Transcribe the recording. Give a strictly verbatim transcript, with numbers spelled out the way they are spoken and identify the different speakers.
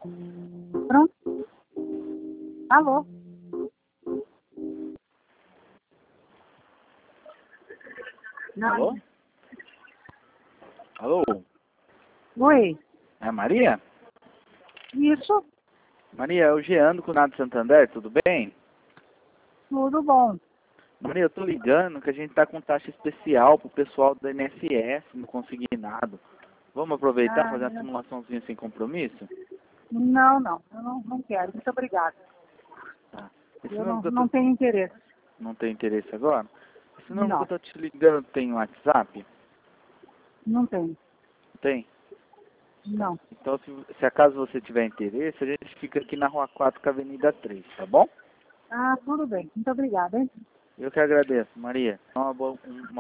Speaker 1: Pronto. Alô?
Speaker 2: Alô? Alô?
Speaker 1: Oi.
Speaker 2: É a Maria?
Speaker 1: Isso,
Speaker 2: Maria, é o Jean do Cunado Santander, tudo bem?
Speaker 1: tudo bom.
Speaker 2: Maria, eu tô ligando que a gente tá com taxa especial pro pessoal do I N S S no consignado. Vamos aproveitar e
Speaker 1: Ah,
Speaker 2: fazer uma simulaçãozinha sem compromisso?
Speaker 1: não, não, eu não, não quero. Muito obrigada.
Speaker 2: Tá. Esse
Speaker 1: Eu
Speaker 2: número
Speaker 1: não,
Speaker 2: que eu
Speaker 1: não
Speaker 2: tô...
Speaker 1: tenho interesse.
Speaker 2: Não tem interesse agora? Esse número que eu
Speaker 1: Não,
Speaker 2: tô te ligando tem WhatsApp?
Speaker 1: não tenho.
Speaker 2: Tem?
Speaker 1: Não.
Speaker 2: Então, se, se acaso você tiver interesse, a gente fica aqui na Rua quatro com a Avenida três, tá bom?
Speaker 1: Ah, tudo bem. Muito obrigada, hein?
Speaker 2: Eu que agradeço, Maria. Uma boa, uma